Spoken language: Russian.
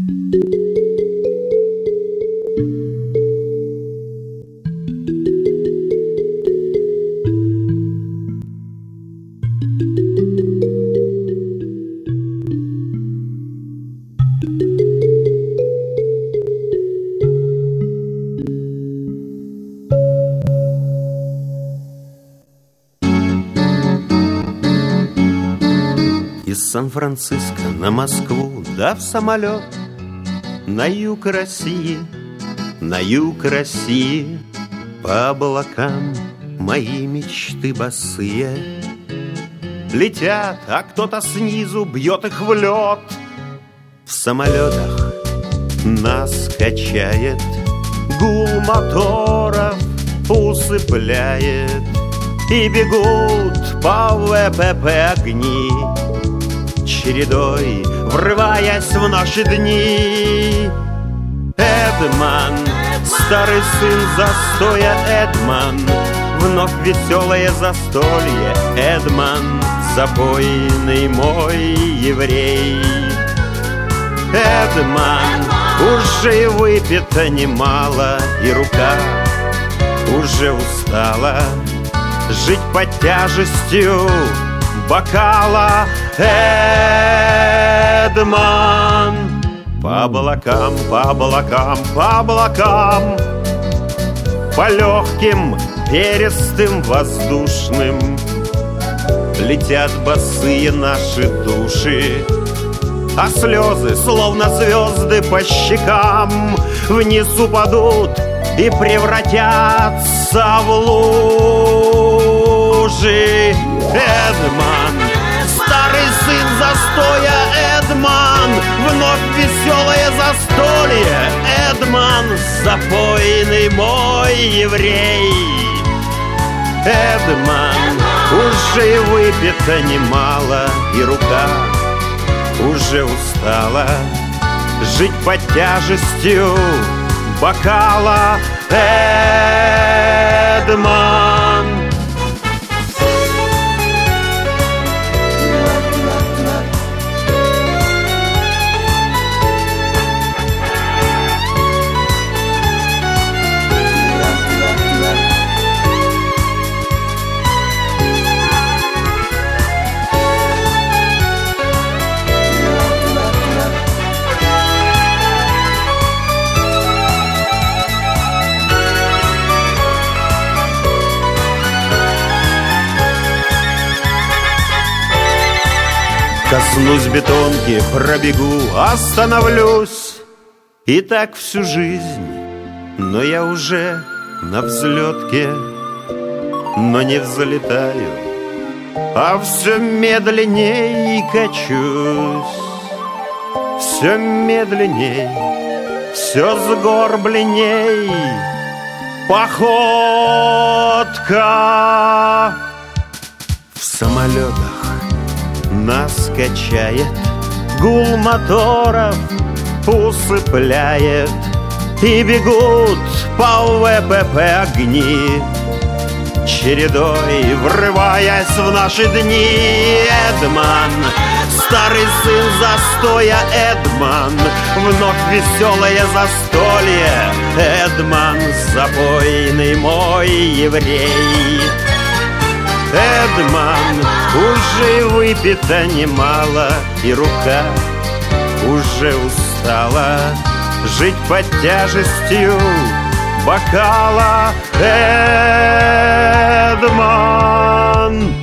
Из Сан-Франциско на Москву, да в самолет, на юг России, на юг России. По облакам мои мечты босые летят, а кто-то снизу бьет их в лед. В самолетах нас качает, гул моторов усыпляет, и бегут по ВПП огни, чередой врываясь в наши дни. Эдман, старый сын застоя, Эдман, вновь веселое застолье, Эдман, запойный мой еврей. Эдман, уже и выпито немало, и рука уже устала жить под тяжестью бокала. Эдман, по облакам, по облакам, по облакам, по легким, перистым, воздушным летят босые наши души, а слезы, словно звезды по щекам, вниз упадут и превратятся в лужи. Эдман, старый сын застоя, Эдман, вновь веселое застолье, Эдман, запойный мой еврей. Эдман, уже и выпито немало, и рука уже устала жить под тяжестью бокала. Эдман. Коснусь бетонки, пробегу, остановлюсь. И так всю жизнь, но я уже на взлетке, но не взлетаю, а все медленней качусь. Все медленней, все сгорбленней походка. В самолетах нас качает, гул моторов усыпляет, и бегут по ВПП огни, чередой врываясь в наши дни. Эдман, старый сын застоя, Эдман, вновь веселое застолье, Эдман, запойный мой еврей. Эдман, уже выпито немало, и рука уже устала жить под тяжестью бокала. Эдман.